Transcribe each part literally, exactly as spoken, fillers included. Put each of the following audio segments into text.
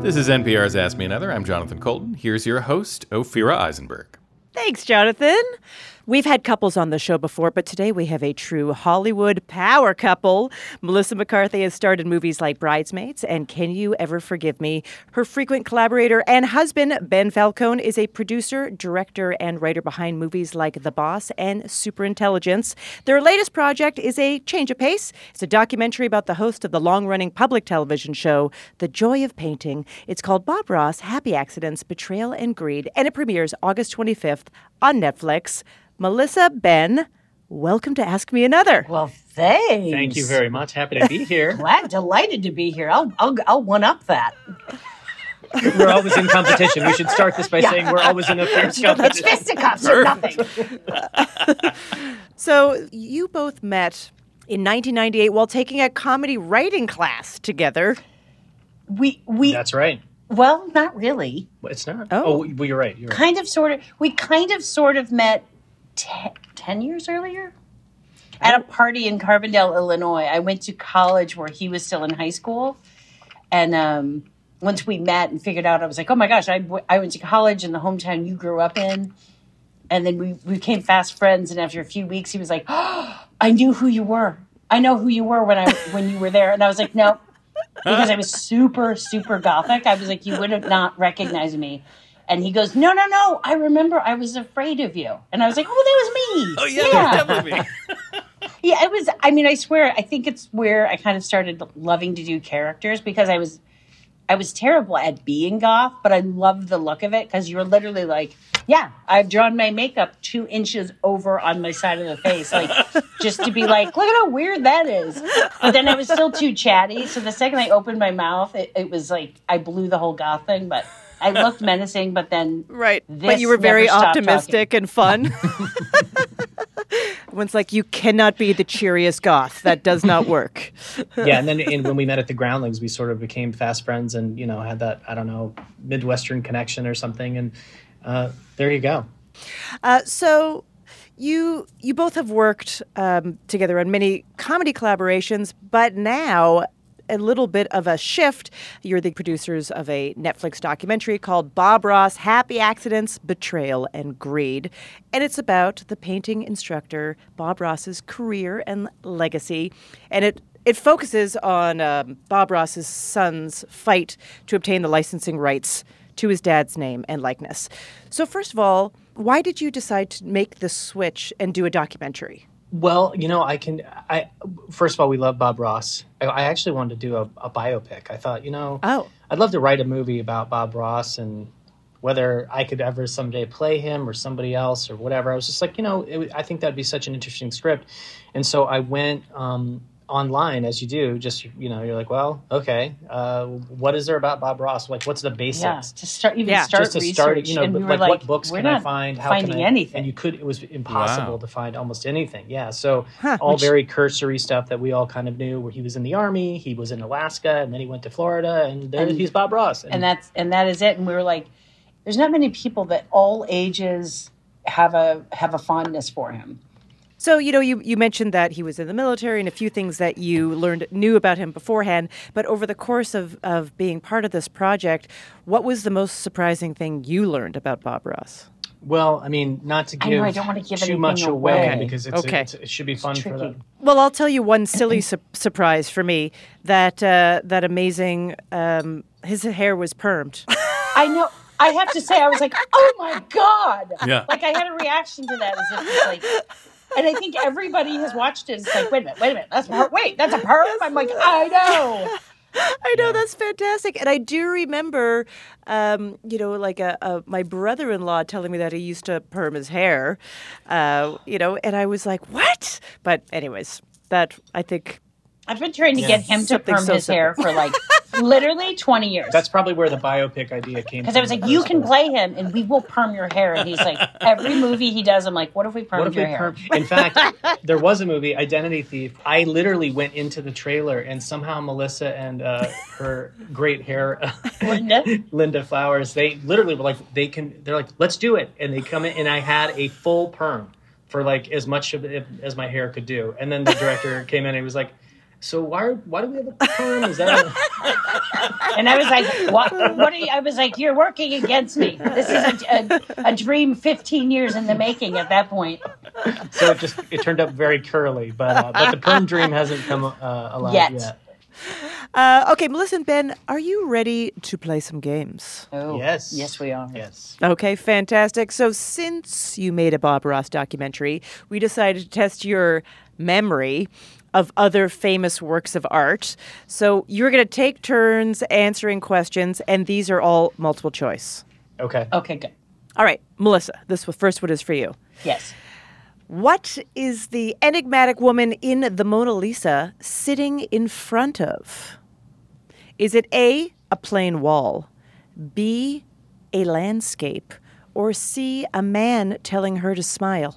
This is N P R's Ask Me Another. I'm Jonathan Colton. Here's your host, Ophira Eisenberg. Thanks, Jonathan. We've had couples on the show before, but today we have a true Hollywood power couple. Melissa McCarthy has starred in movies like Bridesmaids and Can You Ever Forgive Me? Her frequent collaborator and husband, Ben Falcone, is a producer, director, and writer behind movies like The Boss and Superintelligence. Their latest project is a change of pace. It's a documentary about the host of the long-running public television show, The Joy of Painting. It's called Bob Ross, Happy Accidents, Betrayal, and Greed, and it premieres August twenty-fifth on Netflix. Melissa, Ben, welcome to Ask Me Another. Well, thanks. Thank you very much. Happy to be here. Glad, delighted to be here. I'll, I'll, I'll one up that. We're always in competition. We should start this by yeah. saying we're always in a fierce competition. It's fisticuffs or nothing. So you both met in nineteen ninety-eight while taking a comedy writing class together. We we. That's right. Well, not really. Well, it's not. Oh, oh well, you're right. You're right. Kind of, sort of. We kind of, sort of met ten, ten years earlier at a party in Carbondale, Illinois. I went to college where he was still in high school, and um, once we met and figured out, I was like, "Oh my gosh!" I, I went to college in the hometown you grew up in, and then we, we became fast friends. And after a few weeks, he was like, "Oh, I knew who you were. I know who you were when I when you were there." And I was like, "No." Because I was super, super gothic. I was like, you would have not recognized me. And he goes, no, no, no. I remember I was afraid of you. And I was like, oh, that was me. Oh, yeah, yeah. That was definitely me. Yeah, it was, I mean, I swear, I think it's where I kind of started loving to do characters because I was, I was terrible at being goth, but I loved the look of it because you were literally like, yeah, I've drawn my makeup two inches over on my side of the face, like just to be like, look at how weird that is. But then I was still too chatty. So the second I opened my mouth, it, it was like I blew the whole goth thing. But I looked menacing, but then right. But you were very optimistic talking. and fun. Everyone's like, you cannot be the cheeriest goth. That does not work. Yeah, and then and when we met at the Groundlings, we sort of became fast friends and, you know, had that, I don't know, Midwestern connection or something. And uh, there you go. Uh, so you you both have worked um, together on many comedy collaborations, but now a little bit of a shift. You're the producers of a Netflix documentary called Bob Ross, Happy Accidents, Betrayal, and Greed. And it's about the painting instructor, Bob Ross's career and legacy. And it It focuses on um, Bob Ross's son's fight to obtain the licensing rights to his dad's name and likeness. So first of all, why did you decide to make the switch and do a documentary? Well, you know, I can, I, first of all, we love Bob Ross. I, I actually wanted to do a, a biopic. I thought, you know, oh. I'd love to write a movie about Bob Ross and whether I could ever someday play him or somebody else or whatever. I was just like, you know, it, I think that'd be such an interesting script. And so I went, um, online, as you do, just, you know, you're like, well, okay, uh, what is there about Bob Ross? Like, what's the basics? Yeah, to start, even yeah. start just to research. start, you know, and we like, like, what books can I find? How finding can I, anything. And you could, it was impossible Wow. to find almost anything. Yeah, so huh, all which, very cursory stuff that we all kind of knew, where he was in the Army, he was in Alaska, and then he went to Florida, and there and, he's Bob Ross. And, and that's and that is it. And we were like, there's not many people that all ages have a have a fondness for him. So, you know, you, you mentioned that he was in the military and a few things that you learned knew about him beforehand. But over the course of, of being part of this project, what was the most surprising thing you learned about Bob Ross? Well, I mean, not to give I know, I don't want to give too much away, away because it's, okay. it's, it should be fun for the... Well, I'll tell you one silly su- surprise for me, that uh, that amazing, um, his hair was permed. I know. I have to say, I was like, oh, my God. Yeah. Like, I had a reaction to that as if it's like... And I think everybody has watched it. It's like, wait a minute, wait a minute. That's per- wait, that's a perm? I'm like, I know. I know, that's fantastic. And I do remember, um, you know, like a, a, my brother-in-law telling me that he used to perm his hair, uh, you know, and I was like, what? But anyways, that, I think... I've been trying to Yeah. get him to Something perm so his simple. hair for like literally twenty years. That's probably where the biopic idea came from. Because I was like, you can place. play him and we will perm your hair. And he's like, every movie he does, I'm like, what if we permed What if your we hair? perm- In fact, there was a movie, Identity Thief. I literally went into the trailer and somehow Melissa and uh, her great hair, Linda? Linda Flowers, they literally were like, they can, they're like, let's do it. And they come in and I had a full perm for like as much of it as my hair could do. And then the director came in and he was like, So why why do we have a perm? Is that a... And I was like, what, what are you? I was like, you're working against me. This is a, a, a dream fifteen years in the making at that point. So it just it turned up very curly, but uh, but the perm dream hasn't come uh, alive yet. Yet. Uh, okay, Melissa and Ben, are you ready to play some games? Oh, Yes. Yes, we are. Yes. Okay, fantastic. So since you made a Bob Ross documentary, we decided to test your memory of other famous works of art. So you're going to take turns answering questions, and these are all multiple choice. Okay. Okay, good. All right, Melissa, this first one is for you. Yes. What is the enigmatic woman in the Mona Lisa sitting in front of? Is it A, a plain wall, B, a landscape, or C, a man telling her to smile?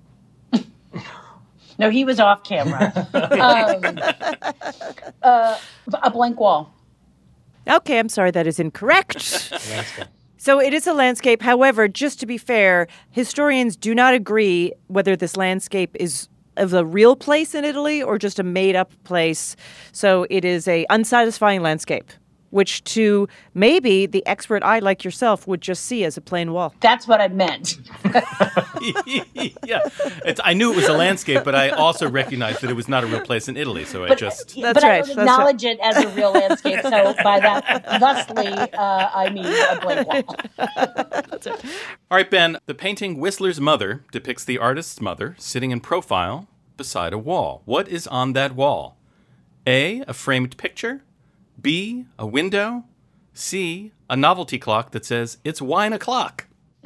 No, he was off camera. um, uh, a blank wall. Okay, I'm sorry, that is incorrect. So it is a landscape. However, just to be fair, historians do not agree whether this landscape is of a real place in Italy or just a made-up place. So it is a unsatisfying landscape, which to maybe the expert eye like yourself would just see as a plain wall. That's what I meant. Yeah, it's, I knew it was a landscape, but I also recognized that it was not a real place in Italy. So I But, just That's but right, I that's don't right. acknowledge it as a real landscape. So by that, thusly, uh, I mean a blank wall. All right, Ben. The painting Whistler's Mother depicts the artist's mother sitting in profile beside a wall. What is on that wall? A, a framed picture. B, a window. C, a novelty clock that says, it's wine o'clock.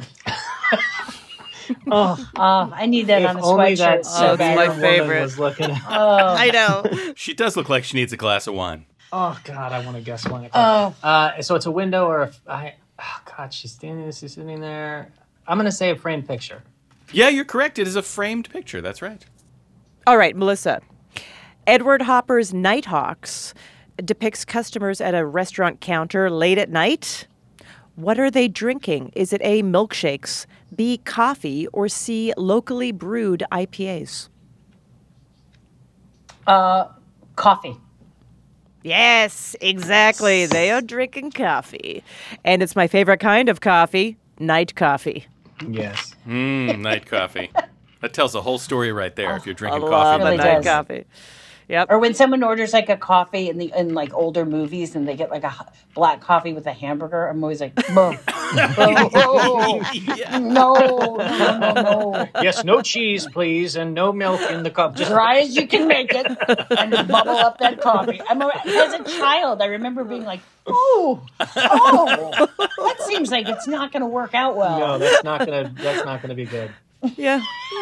Oh, Um, I need that if on a only sweatshirt. that so Oh, bad. my woman favorite. was looking at. Oh, I know. She does look like she needs a glass of wine. Oh God, I want to guess one. Oh. Uh, so it's a window or a, I, oh God, she's standing. She's sitting there. I'm gonna say a framed picture. Yeah, you're correct. It is a framed picture. That's right. All right, Melissa. Edward Hopper's Nighthawks depicts customers at a restaurant counter late at night. What are they drinking? Is it A, milkshakes, B, coffee, or C, locally brewed I P As? uh, coffee. Yes, exactly. They are drinking coffee. And it's my favorite kind of coffee, night coffee. Yes. Mmm, night coffee. That tells the whole story right there if you're I drinking love coffee. a really night does. coffee. Yep. Or when someone orders like a coffee in the in like older movies and they get like a h- black coffee with a hamburger, I'm always like, "Buh. oh, oh, Yeah. no, no, no, no, Yes. No cheese, please, and no milk in the cup. Just dry as you can make it, and just bubble up that coffee." I'm a, as a child, I remember being like, "Oh, oh, that seems like it's not going to work out well." no, that's not gonna. That's not gonna be good. Yeah.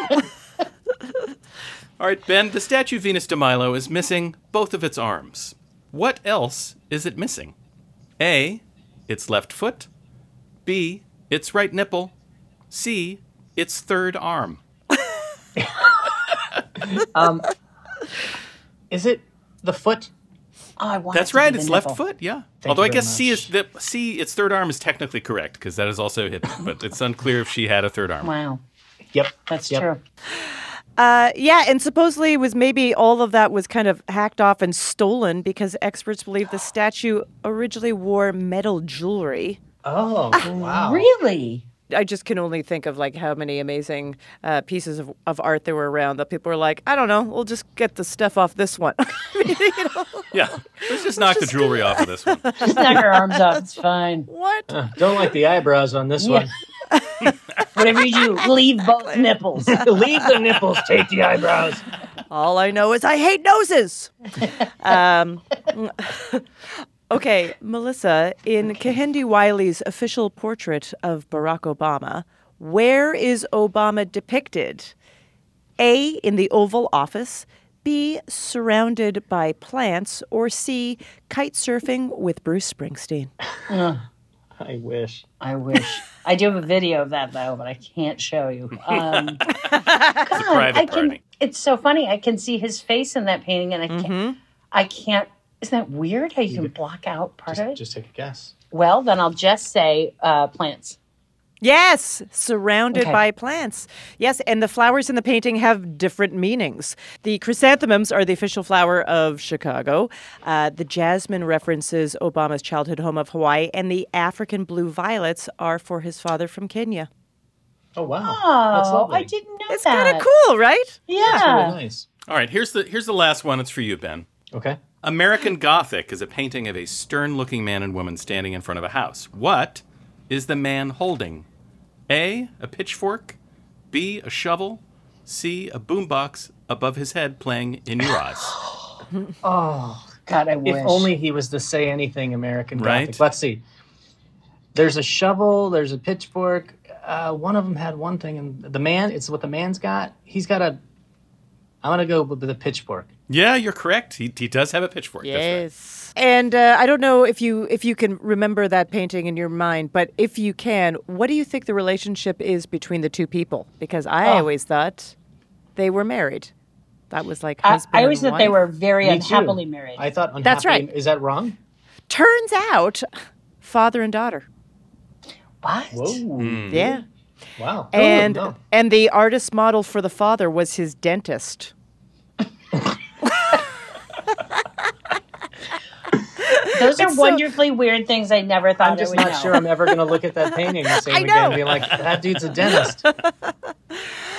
All right, Ben, the statue Venus de Milo is missing both of its arms. What else is it missing? A, its left foot. B, its right nipple. C, its third arm. Um, is it the foot? Oh, I want it That's to be right, the it's nipple. left foot, yeah. Thank Although you I very guess C much. is the C, its third arm is technically correct because that is also hidden, but it's unclear if she had a third arm. Wow, Yep. that's Yep. true. Uh, yeah, and supposedly it was maybe all of that was kind of hacked off and stolen because experts believe the statue originally wore metal jewelry. Oh wow. Really? I just can only think of like how many amazing uh, pieces of, of art there were around that people were like, I don't know, we'll just get the stuff off this one. You know? Yeah, let's just knock the jewelry off of this one. Just knock her arms off. It's fine. What? Uh, don't like the eyebrows on this Yeah. Whatever you do, leave both nipples. one. Leave the nipples. Take the eyebrows. All I know is I hate noses. um, okay, Melissa, in Kehinde Wiley's official portrait of Barack Obama, where is Obama depicted? A, in the Oval Office, B, surrounded by plants, or C, kite surfing with Bruce Springsteen? I wish. I wish. I do have a video of that though, but I can't show you. Um, It's a private I can. party. It's so funny. I can see his face in that painting, and I can't. I can't. Isn't that weird? How you can block out part of it? Just, just take a guess. Well, then I'll just say uh, plants. Yes, surrounded Okay. by plants. Yes, and the flowers in the painting have different meanings. The chrysanthemums are the official flower of Chicago. Uh, the jasmine references Obama's childhood home of Hawaii, and the African blue violets are for his father from Kenya. Oh wow, that's Oh, lovely. I didn't know It's that. kind of cool, right? Yeah. That's really nice. All right, here's the here's the last one. It's for you, Ben. Okay. American Gothic is a painting of a stern-looking man and woman standing in front of a house. What is the man holding? A, a pitchfork, B, a shovel, C, a boombox above his head playing In Your Eyes. Oh, God, I wish. if only he was to say anything American Right? Gothic. Let's see. There's a shovel. There's a pitchfork. Uh, one of them had one thing, and the man. It's what the man's got. He's got a. I'm gonna go with the pitchfork. Yeah, you're correct. He, he does have a pitchfork. That's right. Yes. And uh, I don't know if you if you can remember that painting in your mind, but if you can, what do you think the relationship is between the two people? Because I Oh. always thought they were married. That was like I, husband I always and thought they wife. were very Me too. unhappily married. I thought unhappily. That's right. Is that wrong? Turns out, father and daughter. what? Whoa. Yeah. Wow. And Oh, no. and the artist model for the father was his dentist. Those are It's so- wonderfully weird things I never thought I'm just I would not know. sure I'm ever going to look at that painting the same I again know. and be like, that dude's a dentist.